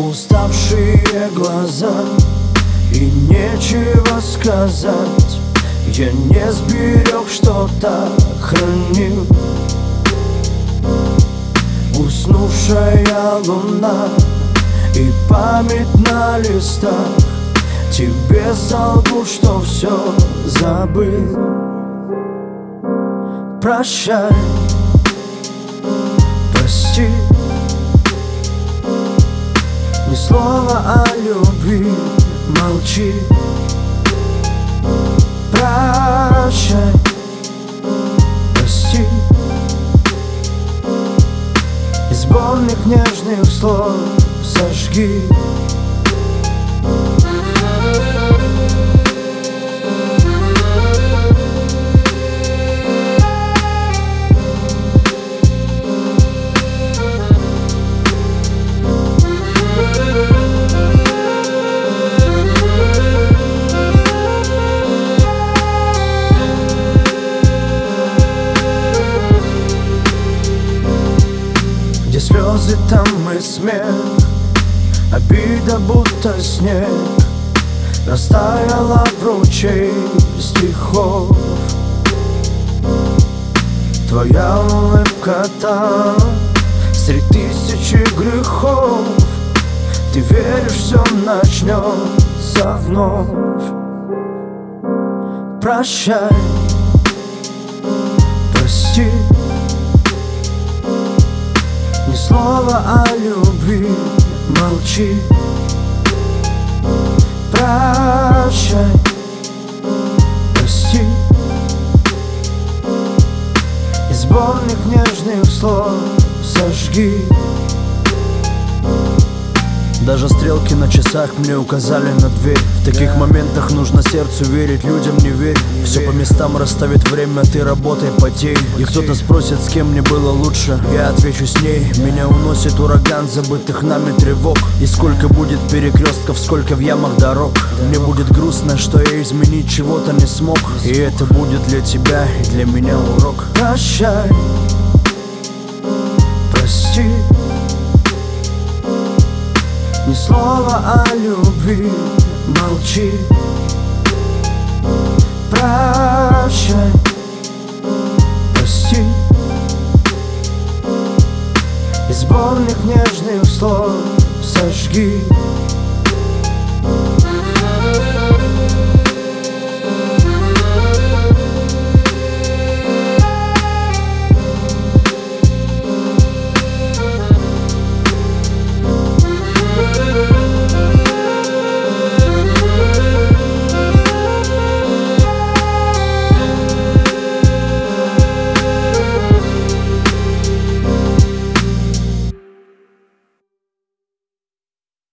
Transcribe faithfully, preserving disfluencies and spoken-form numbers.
уставшие глаза, и нечего сказать. Я не сберег, что-то хранил. Уснувшая луна и память на листах. Тебе солгу, что все забыл. Прощай, прости. Ни слова о любви, молчи. Прощай, прости. И сборник нежных слов сожги. Где слезы, там и смех, обида будто снег растаяла в ручей стихов. Твоя улыбка там среди тысячи грехов. Ты веришь, все начнется вновь. Прощай, прости. Ни слова о любви, молчи. Прощай, прости. И сборник нежных слов сожги. Даже стрелки на часах мне указали на дверь. В таких моментах нужно сердцу верить, людям не верь. Все по местам расставит время, ты работай, потей. И кто-то спросит, с кем мне было лучше, я отвечу: с ней. Меня уносит ураган забытых нами тревог. И сколько будет перекрестков, сколько в ямах дорог. Мне будет грустно, что я изменить чего-то не смог. И это будет для тебя и для меня урок. Прощай, прости. Ни слова о любви, молчи. Прощай, прости. И сборник нежных слов сожги.